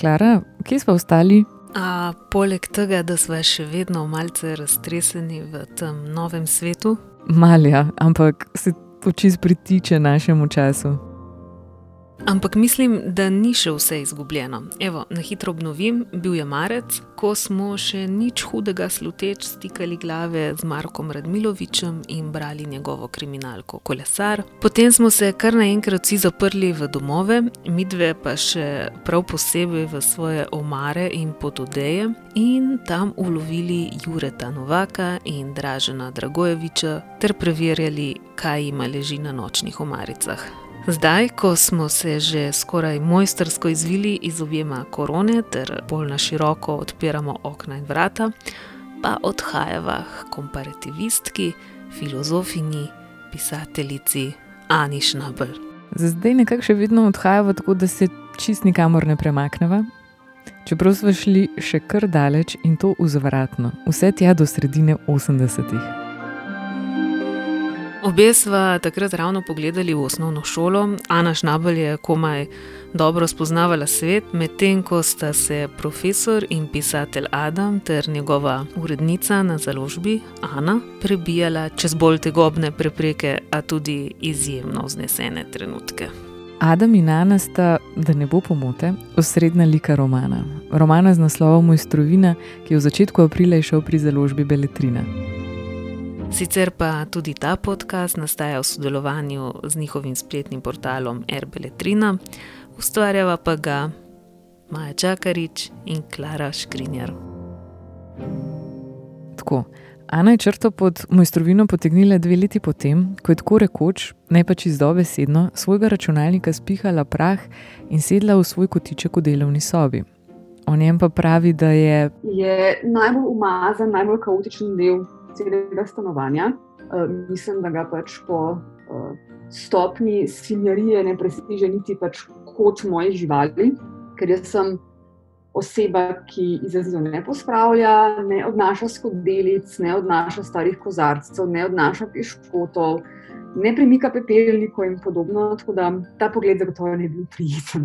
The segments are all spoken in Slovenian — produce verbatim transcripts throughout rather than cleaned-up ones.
Klara, kje smo ostali? A poleg tega, da sva še vedno malce raztreseni v tem novem svetu? Malja, ampak se počist pritiče našemu času. Ampak mislim, da ni še vse izgubljeno. Evo, na hitro obnovim, bil je marec, ko smo še nič hudega sluteč stikali glave z Markom Radmilovičem in brali njegovo kriminalko Kolesar. Potem smo se kar naenkrat vsi zaprli v domove, midve pa še prav posebej v svoje omare in pododeje in tam ulovili Jureta Novaka in Dražena Dragojeviča ter preverjali, kaj ima leži na nočnih omaricah. Zdaj, ko smo se že skoraj mojstrsko izvili iz objema korone ter bolj na široko odpiramo okna in vrata, pa odhajava k komparativistki, filozofinji, pisateljici Ani Schnabel. Za zdaj nekako še vedno odhajava tako, da se čist nikamor ne premakneva, čeprav smo šli še kar daleč in to vzvratno, vse tja do sredine osemdesetih. Obe sva takrat ravno pogledali v osnovno šolo. Ana Schnabel je komaj dobro spoznavala svet, medtem ko sta se profesor in pisatelj Adam ter njegova urednica na založbi Ana prebijala čez bolj tegobne prepreke, a tudi izjemno vznesene trenutke. Adam in Ana sta, da ne bo pomote, osrednja lika romana. Romana z naslovom Mojstrovina, ki je v začetku aprila izšel pri založbi Beletrina. Sicer pa tudi ta podcast nastaja v sodelovanju z njihovim spletnim portalom R Beletrina, ustvarjava pa ga Maja Čakarič in Klara Škrinjar. Tako, Ana je črto pod Mojstrovino potegnila dve leti potem, ko je tako rekoč, ne pa čisto dobesedno, svojega računalnika spihala prah in sedla v svoj kotiček v delovni sobi. O njem pa pravi, da je... Je najbolj umazan, najbolj kaotičen del celega stanovanja. Uh, mislim, da ga pač po uh, stopni svinjarije ne prestiže niti pač kot mojih živali, ker jaz sem oseba, ki izrazito ne pospravlja, ne odnaša skodelic, ne odnaša starih kozarcev, ne odnaša piškotov, ne premika pepelnikov in podobno, tako da ta pogled zagotovo ne bil prijeten.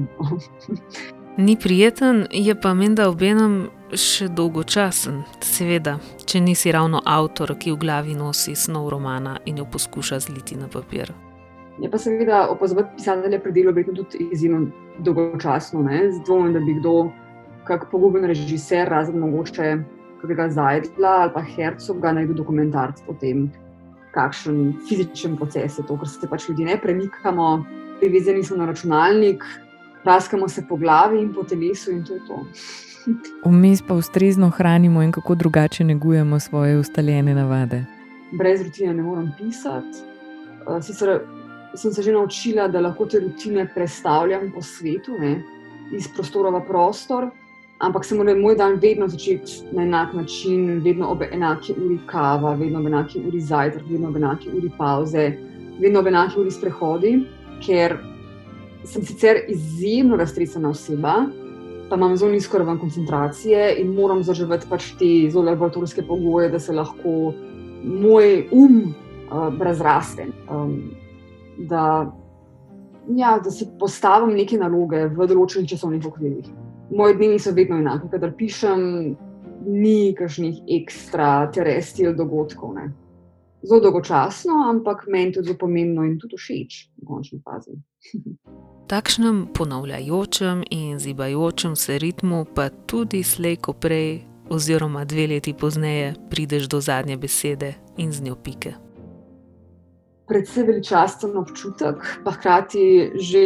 Ni prijeten, je pa menda obenem še dolgočasen, seveda, če nisi ravno avtor, ki v glavi nosi snov romana in jo poskuša zliti na papir. Je pa seveda opazovati pisatelje pri delu verjetno tudi izjemno dolgočasno, ne? Zdvomim, da bi kdo, kak poguben režiser, razen mogoče kakega Zajdla ali pa Herzoga, naredil dokumentarc o tem, kakšen fizičen proces je to, ker se pač ljudje ne premikamo, privezani smo na računalnik, praskamo se po glavi in po telesu in to je to. Vmes pa ustrezno hranimo in kako drugače negujemo svoje ustaljene navade. Brez rutine ne moram pisati. Sicer sem se že naučila, da lahko te rutine prestavljam po svetu, ne, iz prostora v prostor, ampak se mora moj dan vedno začeti na enak način, vedno ob enaki uri kava, vedno ob enaki uri zajtrk, vedno ob enaki uri pauze, vedno ob enaki uri sprehodi, ker sem sicer izjemno raztresena oseba, pa imam zelo nizko raven koncentracije in moram zaživeti pač te zelo laboratorijske pogoje, da se lahko moj um uh, razraste. Um, da, ja, da si postavim neke naloge v določenih časovnih okvirih. Moji dnevi so vedno enaki, kadar pišem, ni kakšnih ekstra terestial dogodkov, ne. Zelo dolgočasno, ampak meni tudi zelo pomembno in tudi všeč v končni fazi. Takšnem ponavljajočem in zibajočem se ritmu pa tudi slej ko prej oziroma dve leti pozneje prideš do zadnje besede in z njo pike. Predvsej veličasten občutek, pa hkrati že,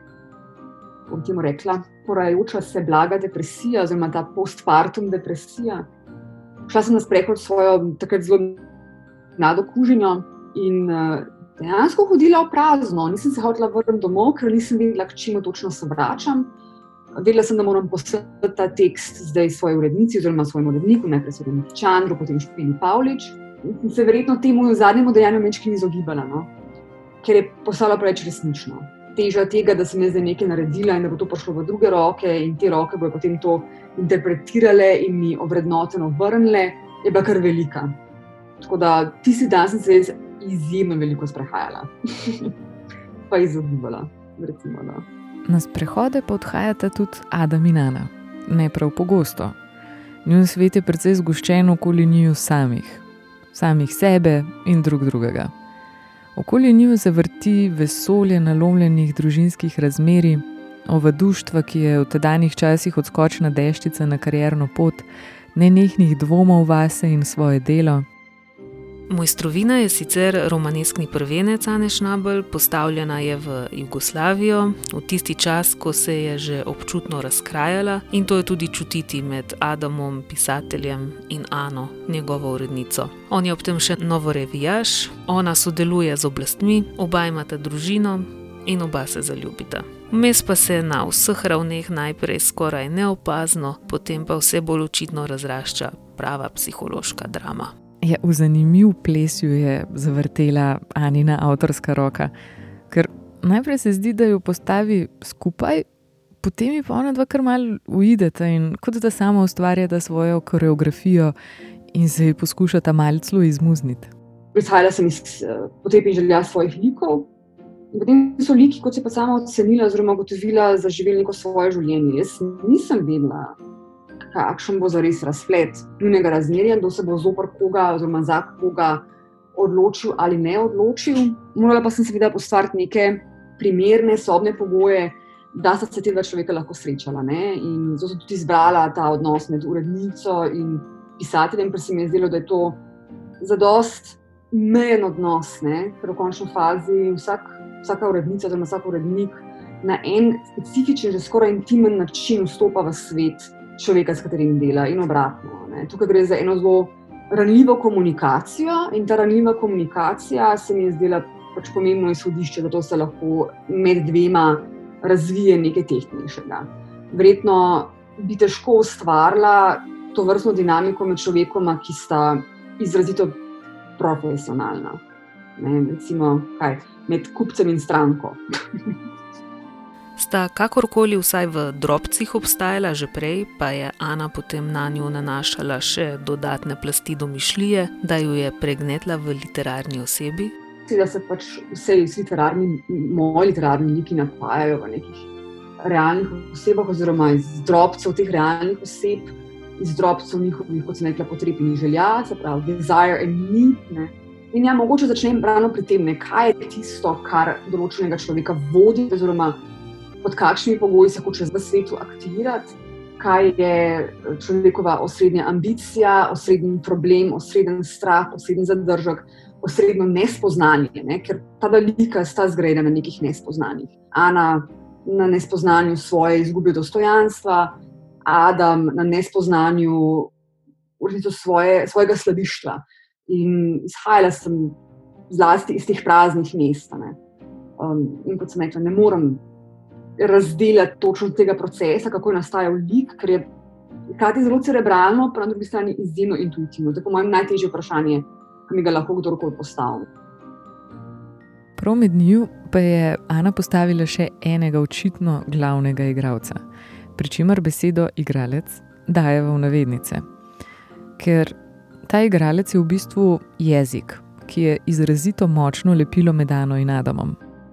bom temu rekla, porajajoča se blaga depresija oziroma ta postpartum depresija. Šla sem na sprehod s svojo takrat zelo mlado kužinjo in uh, dejansko hodila v prazno. Nisem se hotela vrniti domov, ker nisem vedela, k čemu točno se vračam. Vedela sem, da moram poslati ta tekst zdaj svoji urednici oziroma svojemu uredniku, najprej svojemu Čandru, potem Špeli Pavlič. In se verjetno temu zadnjemu dejanju mečki ni izogibala, no? Ker je postalo preveč resnično. Teža tega, da sem jaz zdaj nekaj naredila in da bo to prišlo v druge roke in te roke bojo potem to interpretirale in mi ovrednoteno vrnile, je bila kar velika. Tako da tisti dan sem se izjemno veliko sprehajala. Pa izogibala, recimo, da. Na sprehode pa odhajata tudi Adam in Ana. ne prav pogosto. Njun svet je precej zgoščen okoli njiju samih, samih sebe in drug drugega. Okoli njiju se vrti vesolje nalomljenih družinskih razmerij, ovaduštva, ki je v tedanjih časih odskočna deščica na karierno pot, nenehnih dvomov vase in svoje delo. Mojstrovina je sicer romaneskni prvenec Ane Schnabel, postavljena je v Jugoslavijo, v tisti čas, ko se je že občutno razkrajala, in to je tudi čutiti med Adamom, pisateljem, in Ano, njegovo urednico. On je ob tem še novorevijaš, ona sodeluje z oblastmi, oba imata družino in oba se zaljubita. Vmes pa se na vseh ravneh najprej skoraj neopazno, potem pa vse bolj očitno razrašča prava psihološka drama. Ja, v zanimiv ples ju je zavrtela Anina avtorska roka, ker najprej se zdi, da jo postavi skupaj, potem je pa ona dva kar malo uideta in kot da sama ustvarjata svojo koreografijo in se ji poskušata malo celo izmuzniti. Prihajala sem iz potreb in želja svojih likov, in potem so liki, kot se pa sama ocenila oziroma ugotovila, zaživeli neko svoje življenje. Jaz nisem vedela, kakšen bo zares razplet njunega razmerja, kdo se bo zoper koga oziroma za koga odločil ali ne odločil. Morala pa sem seveda ustvariti neke primerne sobne pogoje, da sta se te dva človeka lahko srečala. Ne? In zato sem tudi izbrala ta odnos med urednico in pisateljem, ker se mi je zdelo, da je to zadost mejen odnos, ne? Ker v končni fazi vsak, vsaka urednica oziroma vsak urednik na en specifičen, že skoraj intimen način vstopa v svet človeka, s katerim dela in obratno. Ne. Tukaj gre za eno zelo ranljivo komunikacijo in ta ranljiva komunikacija se mi je zdela pač pomembno izhodišče, zato se lahko med dvema razvije nekaj tehtnejšega. Verjetno bi težko ustvarila to vrstno dinamiko med človekoma, ki sta izrazito profesionalna. Ne, recimo, kaj, med kupcem in stranko. Sta kakorkoli vsaj v drobcih obstajala že prej, pa je Ana potem na njo nanašala še dodatne plasti domišljije, da ju je pregnetla v literarni osebi. Da se pač vse literarni, moji literarni liki napajajo v nekih realnih osebah oziroma iz drobcev teh realnih oseb, iz drobcev njihovih, kot sem rekla, potreb in želja, se pravi desire and need. Ne. In ja, mogoče začnem ravno pri tem, ne, kaj je tisto, kar določenega človeka vodi oziroma pod kakšnimi pogoji se hoče v svetu aktivirati, kaj je človekova osrednja ambicija, osrednji problem, osrednji strah, osrednji zadržek, osrednjo nespoznanje, ne? Ker ta lika sta zgrajena na nekih nespoznanjih. Ana na nespoznanju svoje izgube dostojanstva, Adam na nespoznanju svoje, svojega sladištva. In izhajala sem zlasti iz teh praznih mest. Um, in kot sem rekla, ne morem razdelati točno tega procesa, kako je nastajal lik, ker je hkrati zelo cerebralno, pa na drugi strani izjemno intuitivno. To je po mojem najtežje vprašanje, ki mi ga lahko kdorkoli postavi. Prav med nju pa je Ana postavila še enega očitno glavnega igralca, pri čemer besedo igralec dajeva v navednice. Ker ta igralec je v bistvu jezik, ki je izrazito močno lepilo med Ano in Adamom.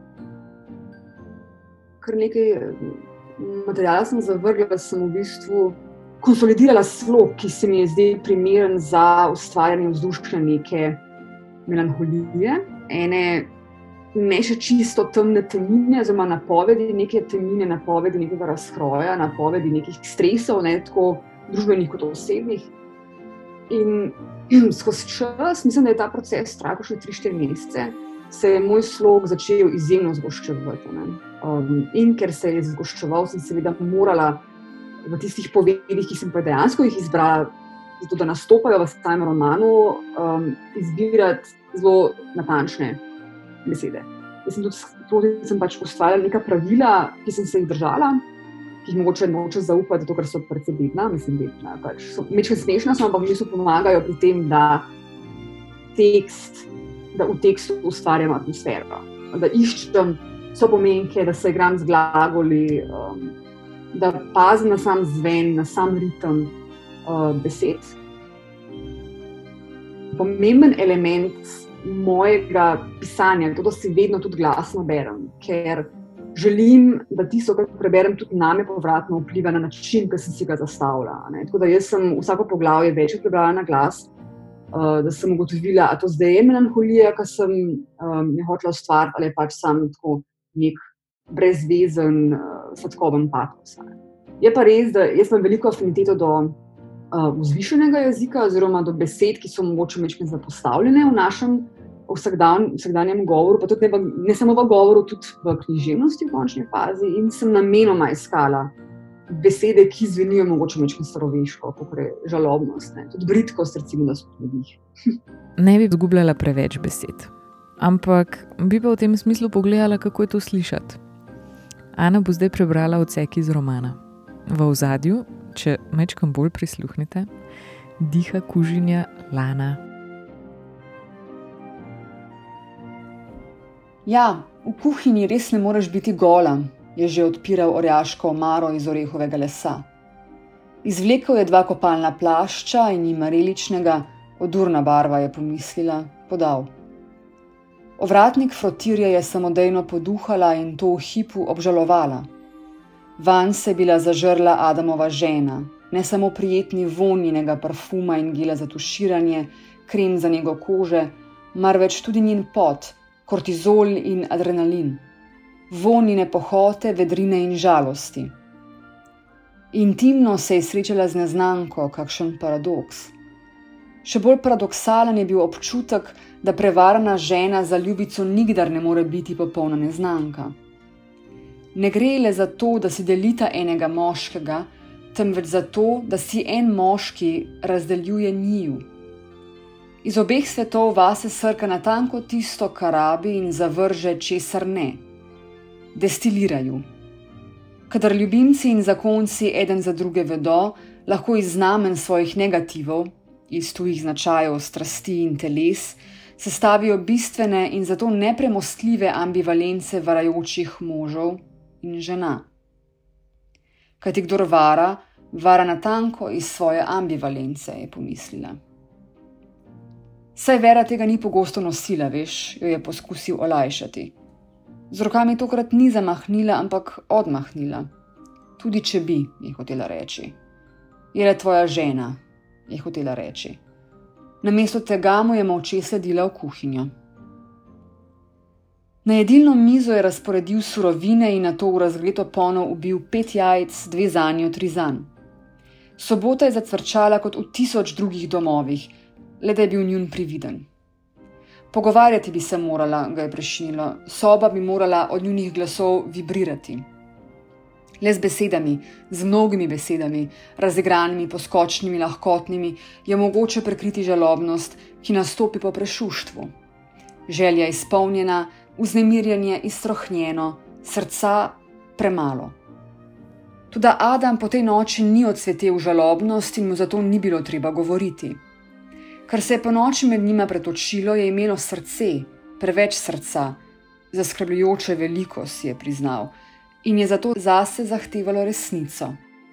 Kar nekaj materijala sem zavrgla, da sem v bistvu konsolidirala slog, ki se mi je zdaj primeren za ustvarjanje vzdušja neke melanholije, ene ne še čisto temne temnine, oziroma napovedi neke temnine, napovedi nekega razkroja, napovedi nekih stresov, ne tako družbenih kot osebnih. In skozi čas, mislim, da je ta proces trajal še tri štiri mesece, se je moj slog začel izjemno zgoščevati. Um, in ker se je zgoščeval, sem seveda morala v tistih povedih, ki sem pa dejansko jih izbrala, zato da nastopajo v samem romanu, um, izbirati zelo natančne besede. Jaz sem tudi sem pač ustvarjala neka pravila, ki sem se jih držala, ki jih mogoče noče zaupati, zato ker so precej bedna, mislim, bedna. Pač so mečke smešna, ampak mi so pomagajo pri tem, da tekst da v tekstu ustvarjam atmosfero, da iščem sopomenke, da se igram z glagoli, um, da pazim na sam zven, na sam ritem uh, besed. Pomemben element mojega pisanja je to, da si vedno tudi glasno berem, ker želim, da tisto, kar preberem, tudi name povratno vpliva na način, ki sem si ga zastavila. Ne. Tako da jaz sem vsako poglavje večkrat prebrala na glas, uh, da sem ugotovila, a to zdaj je melanholija, ki sem um, je hotela ustvariti, ali je pač sam tako nek brezvezen, uh, sladkoben patos. Je pa res, da jaz imam veliko afiniteto do uh, vzvišenega jezika oziroma do besed, ki so mogoče malo zapostavljene v našem vsakdan, vsakdanjem govoru, pa tudi ne, ne samo v govoru, tudi v književnosti v končni fazi, in sem namenoma iskala besede, ki zvenijo mogoče malo staroveško, kot je žalobnost, ne. Tudi bridkost, recimo, da so med njih. Ne bi izgubljala preveč besed, ampak bi pa v tem smislu pogledala, kako je to slišati. Ana bo zdaj prebrala odsek iz romana. V ozadju, če majčkeno bolj prisluhnete, diha kužinja lana. Ja, v kuhinji res ne moreš biti gola, je že odpiral orjaško omaro iz orehovega lesa. Izvlekel je dva kopalna plašča in jim mareličnega, odurna barva, je pomislila, podal. Ovratnik frotirja je samodejno poduhala in to v hipu obžalovala. Vanj se je bila zažrla Adamova žena, ne samo prijetni vonj njenega parfuma in gela za tuširanje, krem za nego kože, marveč tudi njen pot, kortizol in adrenalin, vonjine pohote, vedrine in žalosti. Intimno se je srečala z neznanko, kakšen paradoks. Še bolj paradoksalen je bil občutek, da prevarana žena za ljubico nikdar ne more biti popolna neznanka. Ne gre le za to, da si delita enega moškega, temveč za to, da si en moški razdeljuje njiju. Iz obeh svetov vase srka natanko tisto, kar rabi, in zavrže, česar ne. Destilirajo. Kadar ljubimci in zakonci eden za druge vedo, lahko iz znamen svojih negativov, iz tujih značajev strasti in teles, sestavijo bistvene in zato nepremostljive ambivalence varajočih možev in žena. Kajti kdor vara, vara natanko iz svoje ambivalence, je pomislila. Saj Vera tega ni pogosto nosila, veš, jo je poskusil olajšati. Z rokami tokrat ni zamahnila, ampak odmahnila. Tudi če bi, je hotela reči. Je le tvoja žena, je hotela reči. Namesto tega mu je molče sledila v kuhinjo. Na jedilno mizo je razporedil surovine in nato v razgreto ponev ubil pet jajc, dve zanjo, tri zanj. Sobota je zacvrčala kot v tisoč drugih domovih, le da je bil njun prividen. Pogovarjati bi se morala, ga je prešinilo, soba bi morala od njunih glasov vibrirati. Le z besedami, z mnogimi besedami, razigranimi, poskočnimi, lahkotnimi, je mogoče prekriti žalobnost, ki nastopi po prešuštvu. Želja izpolnjena, vznemirjanje iztrohnjeno, srca premalo. Toda Adam po tej noči ni odsvetel žalobnost in mu zato ni bilo treba govoriti. Kar se je po noči med njima pretočilo, je imelo srce, preveč srca, zaskrbljujoče veliko, si je priznal, in je zato zase zahtevalo resnico.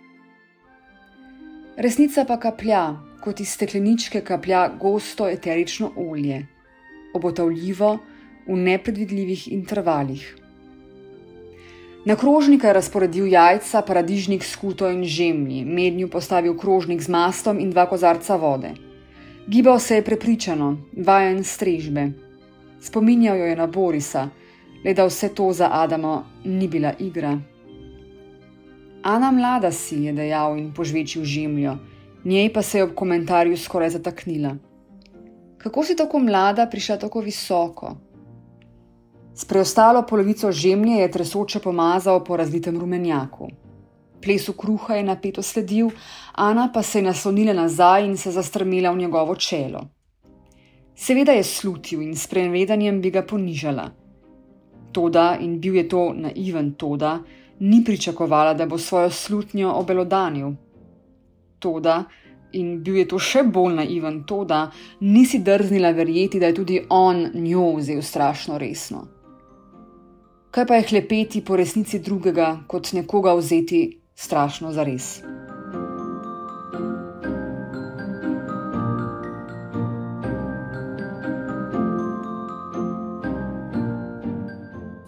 Resnica pa kaplja, kot iz stekleničke kaplja gosto eterično olje, obotavljivo, v nepredvidljivih intervalih. Na krožnika je razporedil jajca, paradižnik, skuto in žemlji, mednju postavil krožnik z mastom in dva kozarca vode. Gibal se je prepričano, vajen strežbe. Spominjal jo je na Borisa, le da vse to za Adama ni bila igra. Ana, mlada si, je dejal in požvečil žemljo, njej pa se je ob komentarju skoraj zataknila. Kako si tako mlada prišla tako visoko? S preostalo polovico žemlje je tresoče pomazal po razlitem rumenjaku. Plesu kruha je napeto sledil, Ana pa se je naslonila nazaj in se zastrmela v njegovo čelo. Seveda je slutil in s sprenevedanjem bi ga ponižala. Toda, in bil je to naiven Toda, ni pričakovala, da bo svojo slutnjo obelodanil. Toda, in bil je to še bolj naiven Toda, nisi drznila verjeti, da je tudi on njo vzel strašno resno. Kaj pa je hlepeti po resnici drugega, kot nekoga vzeti strašno zares.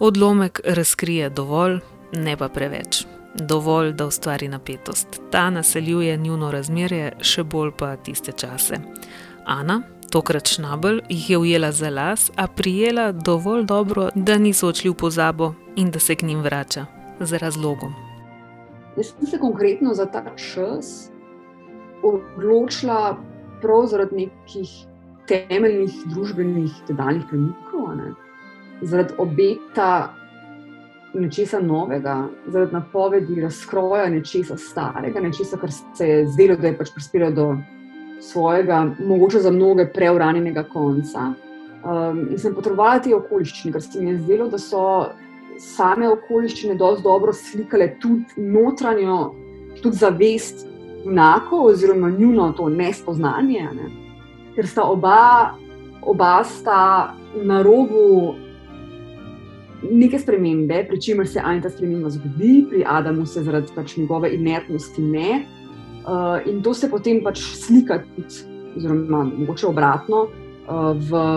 Odlomek razkrije dovolj, ne pa preveč. Dovolj, da ustvari napetost. Ta naseljuje njuno razmerje, še bolj pa tiste čase. Ana, tokrat Šnabel, jih je ujela za las, a prijela dovolj dobro, da niso odšli v pozabo in da se k njim vrača. Z razlogom. Jaz sem se konkretno za ta čas odločila prav zaradi nekih temeljnih družbenih tedanjih premikov, ne? Zaradi obeta nečesa novega, zaradi napovedi razkroja nečesa starega, nečesa, kar se je zdelo, da je pač prispelo do svojega, mogoče za mnoge preuranjenega konca. Um, in sem potrebovala te okoliščine, ker se mi je zdelo, da so same okoliščine dosti dobro slikale tudi notranjo, tudi zavest junakov oziroma njuno to nespoznanje, ne? Ker sta oba, oba sta na robu neke spremembe, pri čemer se Anita sprememba zgodi, pri Adamu se zaradi pač njegove inertnosti ne. Uh, in to se potem pač slika tudi, oziroma mogoče obratno, uh,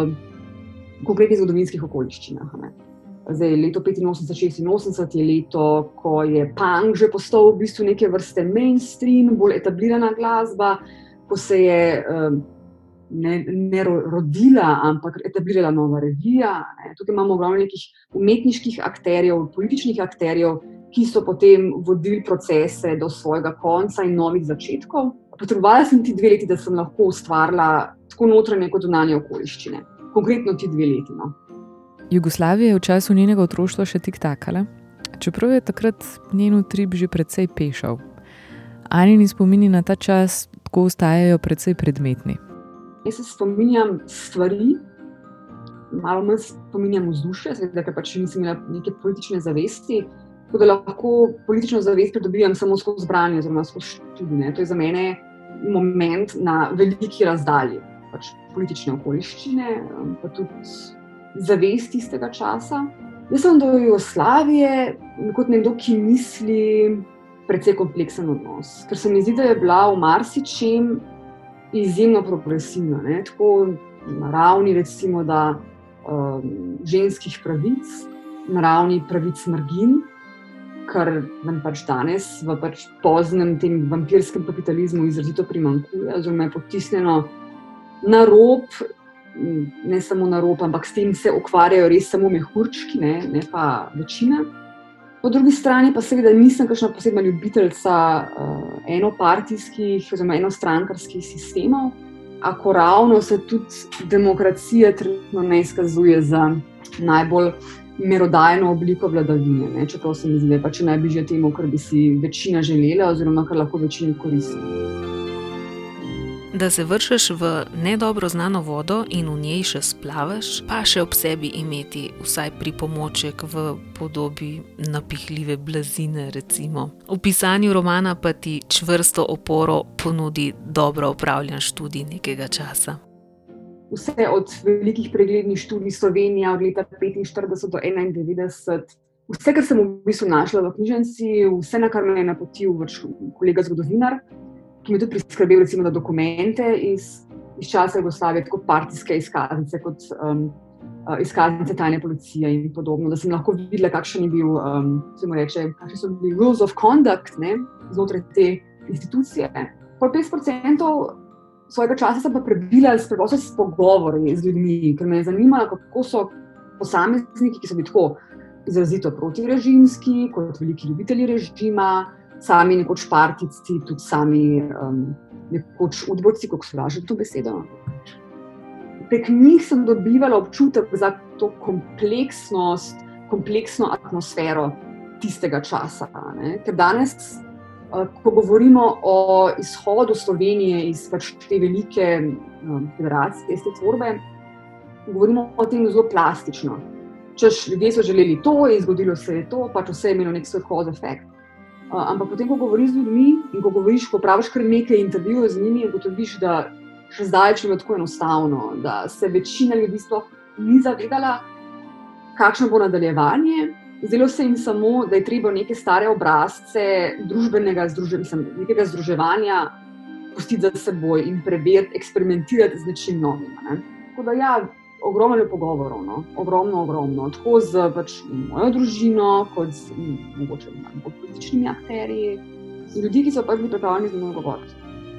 v konkretnih zgodovinskih okoliščinah. Ne. Zdaj, leto petinosemdeset šestinosemdeset je leto, ko je punk že postal v bistvu neke vrste mainstream, bolj etablirana glasba, ko se je uh, ne, ne rodila, ampak etablirala nova revija. Ne. Tukaj imamo ogromno nekih umetniških akterjev, političnih akterjev, ki so potem vodili procese do svojega konca in novih začetkov. Potrebovala sem ti dve leti, da sem lahko ustvarila tako notranje kot zunanje okoliščine. Konkretno ti dve leti. No. Jugoslavija je v času njenega otroštva še tiktakala, čeprav je takrat njen utrip že precej pešal. Anini spomini na ta čas tako ostajajo precej predmetni. Jaz se spominjam stvari, malo manj spominjam vzdušje, seveda, ker pač nisem imela neke politične zavesti, tako da lahko politično zavest pridobivam samo skozi branje oziroma skozi študij. To je za mene moment na veliki razdalji, pač politične okoliščine, pa tudi zavest tistega časa. Jaz sem do Jugoslavije kot nekdo, ki misli precej kompleksen odnos, ker se mi zdi, da je bila v marsičem izjemno progresivna, ne? Tako na ravni recimo da um, ženskih pravic, na ravni pravic margin, kar nam pač danes v pač poznem tem vampirskem kapitalizmu izrazito primanjkuje, oziroma je potisnjeno na rob, ne samo na rob, ampak s tem se ukvarjajo res samo mehurčki, ne, ne pa večina. Po drugi strani pa seveda nisem kakšna posebna ljubiteljca uh, enopartijskih oziroma enostrankarskih sistemov, a ko ravno se tudi demokracija trenutno ne izkazuje za najbolj merodajno obliko vladavine, ne, čeprav se mi zdi, da je pač najbližje temu, kar bi si večina želela oziroma kar lahko večini koristi. Da se vršeš v nedobro znano vodo in v njej še splavaš, pa še ob sebi imeti vsaj pripomoček v podobi napihljive blazine, recimo. V pisanju romana pa ti čvrsto oporo ponudi dobro opravljen študij nekega časa. Vse od velikih preglednih študij Slovenija od leta petinštirideset do enaindevetdeset, vse, kar sem v bistvu našla v knjižnici, vse, na kar me je napotil kolega zgodovinar, ki mi je tudi priskrbel recimo za dokumente iz, iz časa Jugoslavije, tako partijske izkaznice kot um, izkaznice tajne policije in podobno, da sem lahko videla, kakšen je bil, um, se mu reče, kakšni so bili rules of conduct, ne, znotraj te institucije. Po petdeset procentov svojega časa sem pa prebila s preprosto s pogovori z ljudmi, ker me je zanimalo, kako so posamezniki, ki so bili tako izrazito protirežimski, kot veliki ljubitelji režima, sami nekoč partijci, tudi sami um, nekoč udbovci, kako so lažili to besedo. Prek njih sem dobivala občutek za to kompleksnost, kompleksno atmosfero tistega časa. Ne? Ker danes, uh, ko govorimo o izhodu Slovenije iz pač te velike um, federacije, iz te tvorbe, govorimo o tem zelo plastično. Češ, ljudje so želeli to in zgodilo se je to, pač vse je imelo nek svoj cause effect. Uh, ampak potem, ko govoriš z ljudmi in ko govoriš, ko praviš kar nekaj intervjujev z njimi, ugotoviš, da še zdaj je tako enostavno, da se večina ljudi sploh ni zavedala, kakšno bo nadaljevanje. Zdelo se jim samo, da je treba neke stare obrazce družbenega združe, mislim, nekega združevanja pustiti za seboj in preveriti, eksperimentirati z nečim novim. Ne? Tako da ja, ogromno pogovorov, no? ogromno, ogromno. Tako z pač, mojo družino, kot z mogoče bolj političnimi akterji, z ljudi, ki so pač bili pripravljeni z mano govoriti.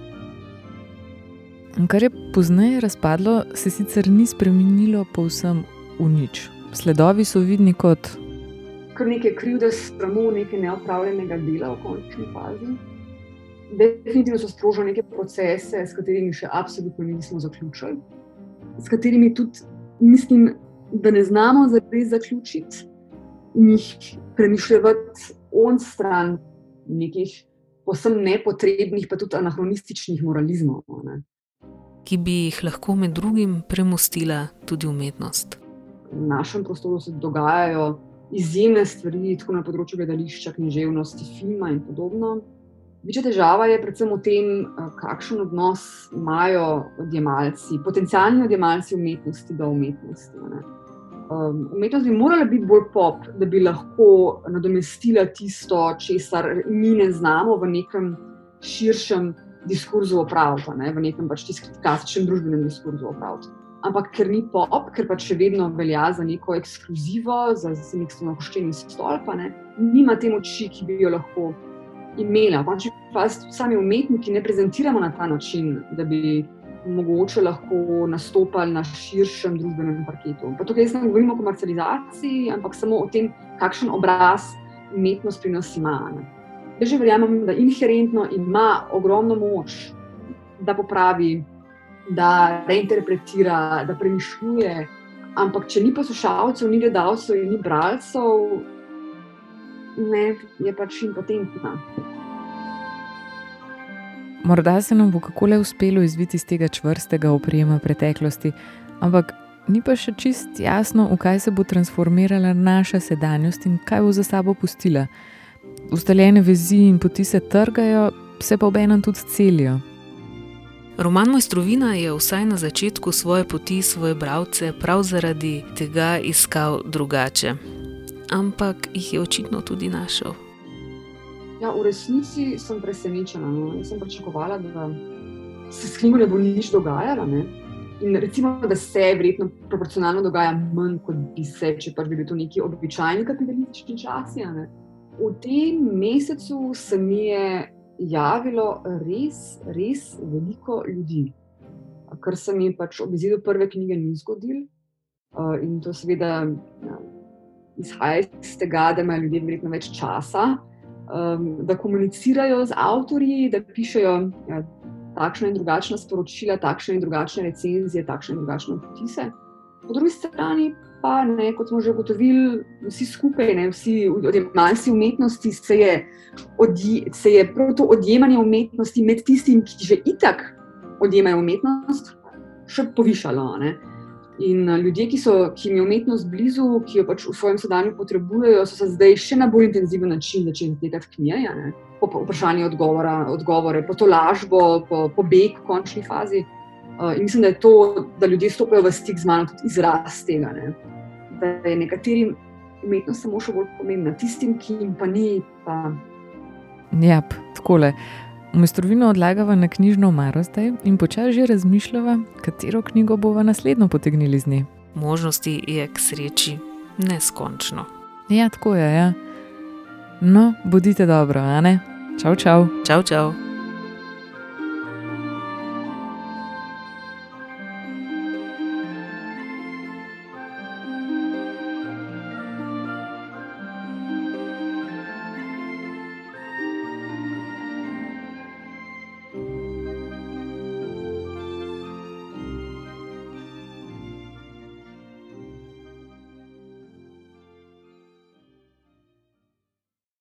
Kar je pozneje razpadlo, se sicer ni spremenilo povsem v nič. Sledovi so vidni kot kar nekaj krivde, sramu, nekaj neopravljenega dela v končni fazi. Definitivno so sprožili neke procese, s katerimi še absolutno nismo zaključili, s katerimi tudi mislim, da ne znamo zares zaključiti in jih premišljati on stran nekih povsem nepotrebnih, pa tudi anahronističnih moralizmov, ne? Ki bi jih lahko med drugim premostila tudi umetnost. V našem prostoru se dogajajo izjemne stvari, tako na področju gledališča, književnosti, filma in podobno. Večja težava je predvsem v tem, kakšen odnos imajo odjemalci, potencialni odjemalci umetnosti do umetnosti. Ne? Um, umetnost bi morala biti bolj pop, da bi lahko nadomestila tisto, česar mi ne znamo v nekem širšem diskurzu opraviti, ne? V nekem pač klasičnem družbenem diskurzu opraviti. Ampak ker ni pop, ker pač še vedno velja za neko ekskluzivo, za nek nahoščeni stol, pa ne, nima te moči, ki bi jo lahko imela. Končni fazi sami umetniki ne prezentiramo na ta način, da bi mogoče lahko nastopali na širšem družbenem parketu. Pa tukaj ne govorimo o komercializaciji, ampak samo o tem, kakšen obraz umetnost pri nas ima. Ne. Jaz že verjamem, da inherentno ima ogromno moč, da popravi, da reinterpretira, da premišljuje, ampak če ni poslušalcev, ni gledalcev in ni bralcev, ne, je pač impotentna. Morda se nam bo kakole uspelo izviti iz tega čvrstega oprijema preteklosti, ampak ni pa še čist jasno, v kaj se bo transformirala naša sedanjost in kaj bo za sabo pustila. Ustaljene vezi in poti se trgajo, se pa obenem tudi celijo. Roman Mojstrovina je vsaj na začetku svoje poti svoje bralce prav zaradi tega iskal drugače. Ampak jih je očitno tudi našel. Ja, v resnici sem presenečena. No. Jaz sem pričakovala, da se s knjigo ne bo nič dogajalo. Ne. In recimo, da se verjetno proporcionalno dogaja manj, kot bi se, če pač bi bil to neki običajni kapitalistični časi. Ne. V tem mesecu se mi je javilo res, res veliko ljudi, kar se mi pač ob izidu prve knjige ni zgodilo. In to seveda izhaja iz tega, da imajo ljudje verjetno več časa, da komunicirajo z avtorji, da pišejo takšna in drugačna sporočila, takšne in drugačne recenzije, takšne in drugačne opise. Po drugi strani pa, ne, kot smo že ugotovili, vsi skupaj, ne, vsi odjemalci umetnosti, se je, odje, se je prav to odjemanje umetnosti med tistim, ki že itak odjemajo umetnost, še povišalo. Ne. In ljudje, ki, so, ki jim je umetnost blizu, ki jo pač v svojem sedanju potrebujejo, so se zdaj še na bolj intenziven način začeli zatekati k njej, ne. Po vprašanju odgovora, odgovore, po tolažbo, po, po beg v končni fazi. Uh, in mislim, da je to, da ljudje stopajo v stik z mano, tudi izraz tega, ne. Da je nekaterim umetnost samo še bolj pomembna, tistim, ki jim pa ni. Pa... Jap, takole. Mojstrovino odlagava na knjižno omaro zdaj in počasi že razmišljava, katero knjigo bova naslednjo potegnili z nje. Možnosti je k sreči neskončno. Ja, tako je, ja. No, bodite dobro, a ne? Čau, čau. Čau, čau.